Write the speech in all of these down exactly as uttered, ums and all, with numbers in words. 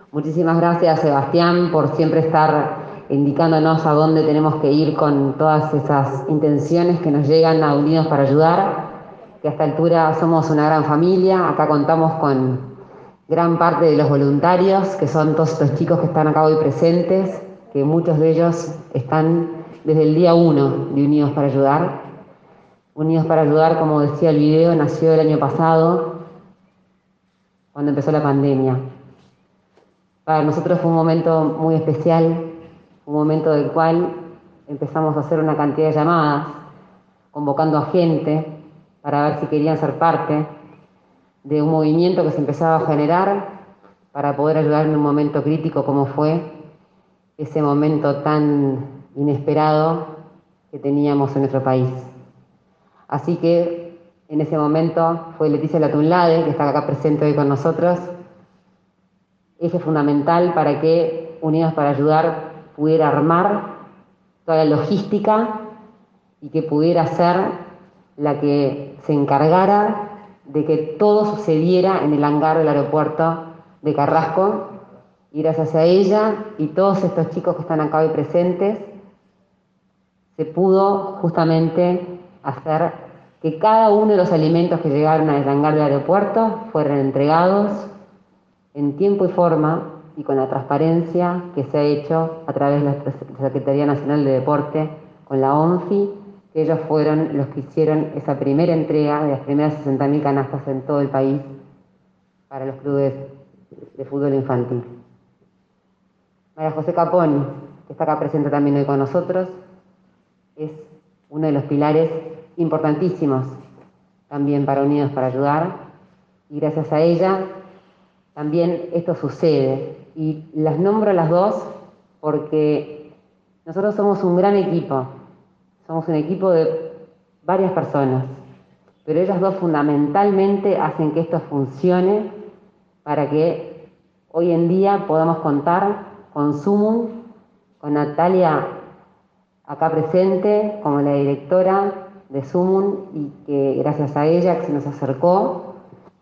Muchísimas gracias, Sebastián, por siempre estar indicándonos a dónde tenemos que ir con todas esas intenciones que nos llegan a Unidos para Ayudar, que a esta altura somos una gran familia. Acá contamos con gran parte de los voluntarios, que son todos estos chicos que están acá hoy presentes, que muchos de ellos están desde el día uno de Unidos para Ayudar. Unidos para Ayudar, como decía el video, nació el año pasado, cuando empezó la pandemia. Para nosotros fue un momento muy especial, un momento del cual empezamos a hacer una cantidad de llamadas, convocando a gente para ver si querían ser parte de un movimiento que se empezaba a generar para poder ayudar en un momento crítico como fue ese momento tan inesperado que teníamos en nuestro país. Así que en ese momento fue Leticia Latunlade, que está acá presente hoy con nosotros, eje fundamental para que Unidos para Ayudar pudiera armar toda la logística y que pudiera ser la que se encargara de que todo sucediera en el hangar del aeropuerto de Carrasco. Y gracias a ella y todos estos chicos que están acá hoy presentes, se pudo justamente hacer que cada uno de los alimentos que llegaron al hangar del aeropuerto fueran entregados en tiempo y forma y con la transparencia que se ha hecho a través de la Secretaría Nacional de Deporte con la ONFI, que ellos fueron los que hicieron esa primera entrega de las primeras sesenta mil canastas en todo el país para los clubes de fútbol infantil. María José Caponi, que está acá presente también hoy con nosotros, es uno de los pilares importantísimos también para Unidos para Ayudar, y gracias a ella también esto sucede. Y las nombro a las dos porque nosotros somos un gran equipo, somos un equipo de varias personas, pero ellas dos fundamentalmente hacen que esto funcione para que hoy en día podamos contar con Sumum, con Natalia acá presente como la directora de Sumum, y que gracias a ella que se nos acercó,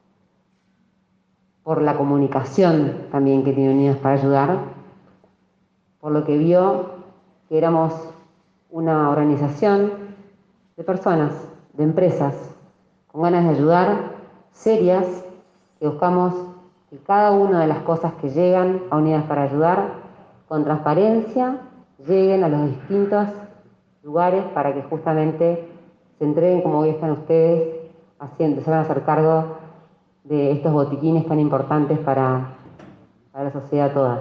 por la comunicación también que tiene Unidos para Ayudar, por lo que vio que éramos una organización de personas, de empresas, con ganas de ayudar, serias, que buscamos que cada una de las cosas que llegan a Unidas para Ayudar, con transparencia, lleguen a los distintos lugares para que justamente se entreguen como hoy están ustedes, haciendo, se van a hacer cargo de estos botiquines tan importantes para, para la sociedad toda.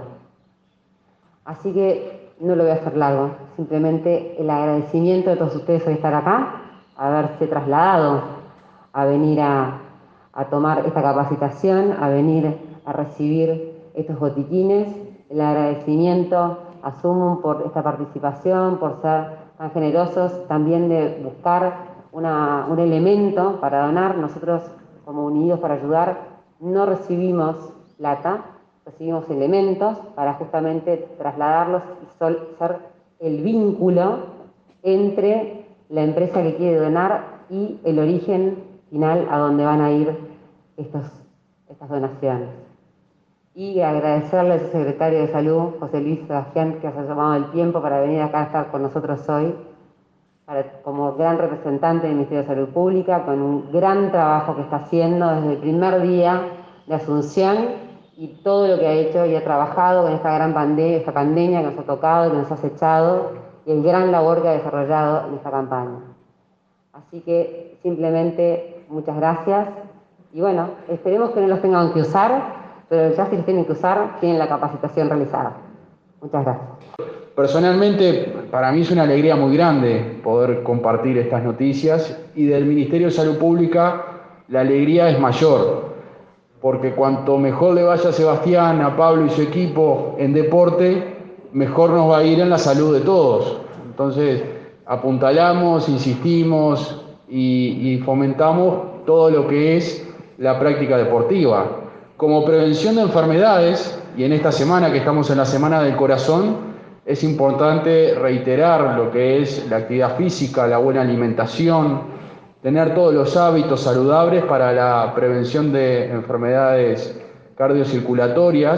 Así que no lo voy a hacer largo, simplemente el agradecimiento de todos ustedes por estar acá, haberse trasladado a venir a, a tomar esta capacitación, a venir a recibir estos botiquines, el agradecimiento a Sumum por esta participación, por ser tan generosos, también de buscar una, un elemento para donar. Nosotros, como Unidos para Ayudar, no recibimos plata, recibimos elementos para justamente trasladarlos y sol, ser el vínculo entre la empresa que quiere donar y el origen final a donde van a ir estos, estas donaciones. Y agradecerle a su secretario de Salud, José Luis Sebastián, que se ha tomado el tiempo para venir acá a estar con nosotros hoy, para, como gran representante del Ministerio de Salud Pública, con un gran trabajo que está haciendo desde el primer día de Asunción y todo lo que ha hecho y ha trabajado con esta gran pandemia, esta pandemia que nos ha tocado, que nos ha acechado, y el gran labor que ha desarrollado en esta campaña. Así que simplemente muchas gracias y bueno, esperemos que no los tengan que usar, pero ya si los tienen que usar, tienen la capacitación realizada. Muchas gracias. Personalmente, para mí es una alegría muy grande poder compartir estas noticias, y del Ministerio de Salud Pública la alegría es mayor, porque cuanto mejor le vaya a Sebastián, a Pablo y su equipo en deporte, mejor nos va a ir en la salud de todos. Entonces, apuntalamos, insistimos y, y fomentamos todo lo que es la práctica deportiva. Como prevención de enfermedades, y en esta semana que estamos en la Semana del Corazón, es importante reiterar lo que es la actividad física, la buena alimentación, tener todos los hábitos saludables para la prevención de enfermedades cardiocirculatorias,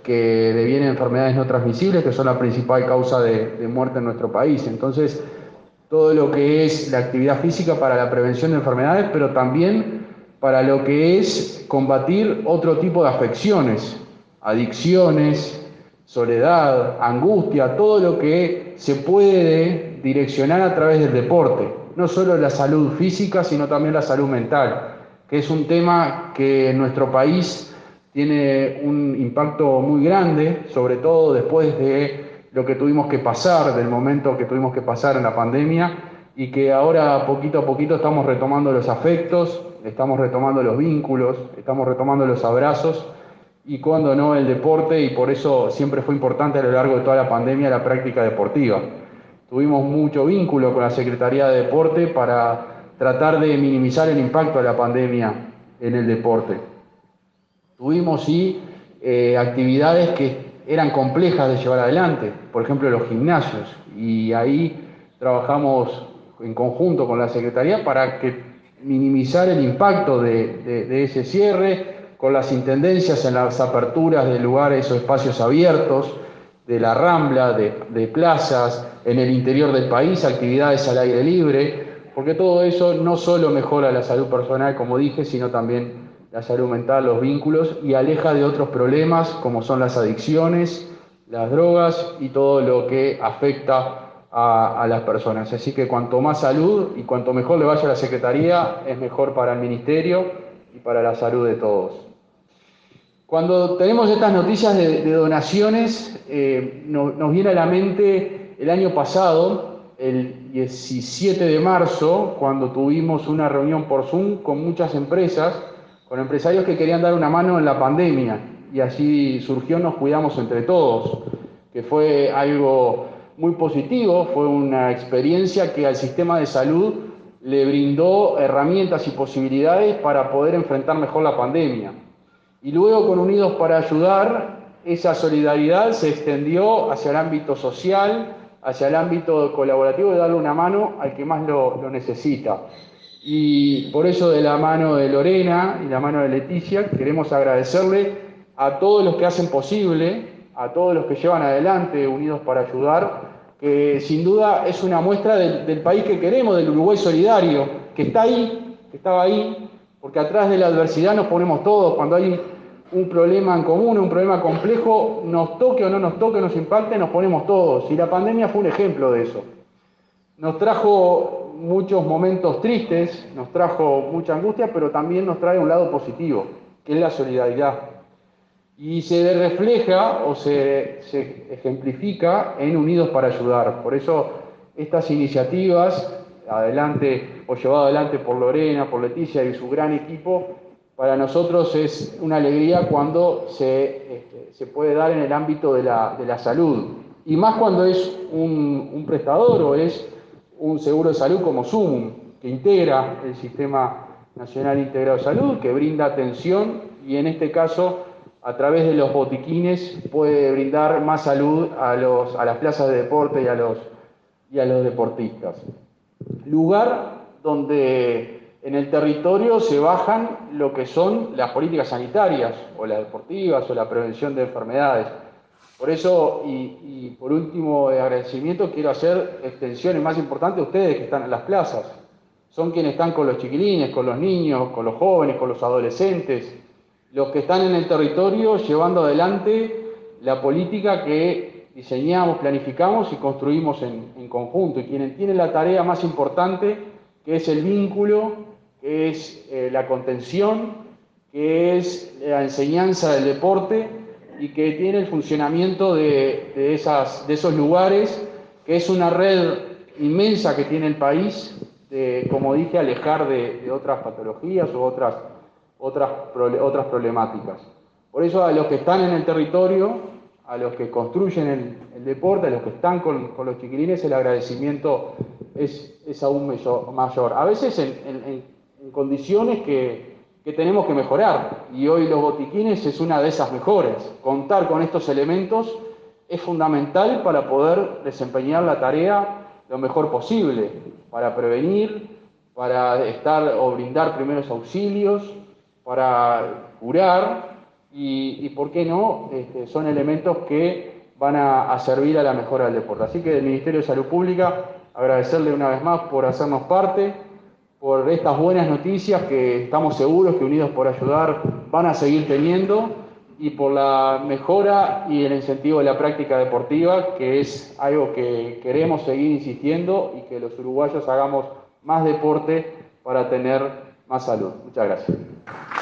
que devienen enfermedades no transmisibles, que son la principal causa de, de muerte en nuestro país. Entonces, todo lo que es la actividad física para la prevención de enfermedades, pero también para lo que es combatir otro tipo de afecciones, adicciones, soledad, angustia, todo lo que se puede direccionar a través del deporte, no solo la salud física, sino también la salud mental, que es un tema que en nuestro país tiene un impacto muy grande, sobre todo después de lo que tuvimos que pasar, del momento que tuvimos que pasar en la pandemia, y que ahora poquito a poquito estamos retomando los afectos, estamos retomando los vínculos, estamos retomando los abrazos, y cuando no el deporte, y por eso siempre fue importante a lo largo de toda la pandemia la práctica deportiva. Tuvimos mucho vínculo con la Secretaría de Deporte para tratar de minimizar el impacto de la pandemia en el deporte. Tuvimos sí eh, actividades que eran complejas de llevar adelante, por ejemplo los gimnasios, y ahí trabajamos en conjunto con la Secretaría para que minimizar el impacto de, de, de ese cierre, con las intendencias en las aperturas de lugares o espacios abiertos, de la Rambla, de, de plazas, en el interior del país, actividades al aire libre, porque todo eso no solo mejora la salud personal, como dije, sino también la salud mental, los vínculos, y aleja de otros problemas como son las adicciones, las drogas y todo lo que afecta a, a las personas. Así que cuanto más salud y cuanto mejor le vaya a la Secretaría, es mejor para el Ministerio y para la salud de todos. Cuando tenemos estas noticias de, de donaciones, eh, no, nos viene a la mente el año pasado, el diecisiete de marzo, cuando tuvimos una reunión por Zoom con muchas empresas, con empresarios que querían dar una mano en la pandemia, y así surgió Nos Cuidamos Entre Todos, que fue algo muy positivo, fue una experiencia que al sistema de salud le brindó herramientas y posibilidades para poder enfrentar mejor la pandemia. Y luego con Unidos para Ayudar, esa solidaridad se extendió hacia el ámbito social, hacia el ámbito colaborativo de darle una mano al que más lo, lo necesita. Y por eso de la mano de Lorena y la mano de Leticia queremos agradecerle a todos los que hacen posible, a todos los que llevan adelante Unidos para Ayudar, que sin duda es una muestra del, del país que queremos, del Uruguay solidario, que está ahí, que estaba ahí, porque atrás de la adversidad nos ponemos todos. Cuando hay un problema en común, un problema complejo, nos toque o no nos toque, nos impacte, nos ponemos todos. Y la pandemia fue un ejemplo de eso. Nos trajo muchos momentos tristes, nos trajo mucha angustia, pero también nos trae un lado positivo, que es la solidaridad. Y se refleja o se, se ejemplifica en Unidos para Ayudar. Por eso estas iniciativas, adelante o llevado adelante por Lorena, por Leticia y su gran equipo, para nosotros es una alegría cuando se, este, se puede dar en el ámbito de la, de la salud. Y más cuando es un, un prestador o es un seguro de salud como Sumum, que integra el Sistema Nacional Integrado de Salud, que brinda atención y en este caso a través de los botiquines puede brindar más salud a, los, a las plazas de deporte y a los, y a los deportistas. Lugar donde en el territorio se bajan lo que son las políticas sanitarias, o las deportivas, o la prevención de enfermedades. Por eso, y, y por último de agradecimiento, quiero hacer extensiones más importantes a ustedes que están en las plazas. Son quienes están con los chiquilines, con los niños, con los jóvenes, con los adolescentes, los que están en el territorio llevando adelante la política que diseñamos, planificamos y construimos en, en conjunto, y quienes tienen la tarea más importante, que es el vínculo, que es eh, la contención, que es la enseñanza del deporte y que tiene el funcionamiento de, de, esas, de esos lugares, que es una red inmensa que tiene el país, de, como dije, alejar de, de otras patologías u otras, otras, otras problemáticas. Por eso a los que están en el territorio, a los que construyen el, el deporte, a los que están con, con los chiquilines, el agradecimiento es, es aún mayor. A veces en, en, en condiciones que, que tenemos que mejorar, y hoy los botiquines es una de esas mejores. Contar con estos elementos es fundamental para poder desempeñar la tarea lo mejor posible, para prevenir, para estar o brindar primeros auxilios, para curar y, y por qué no, este, son elementos que van a, a servir a la mejora del deporte. Así que del Ministerio de Salud Pública, agradecerle una vez más por hacernos parte, por estas buenas noticias que estamos seguros que Unidos por Ayudar van a seguir teniendo, y por la mejora y el incentivo de la práctica deportiva, que es algo que queremos seguir insistiendo, y que los uruguayos hagamos más deporte para tener más salud. Muchas gracias.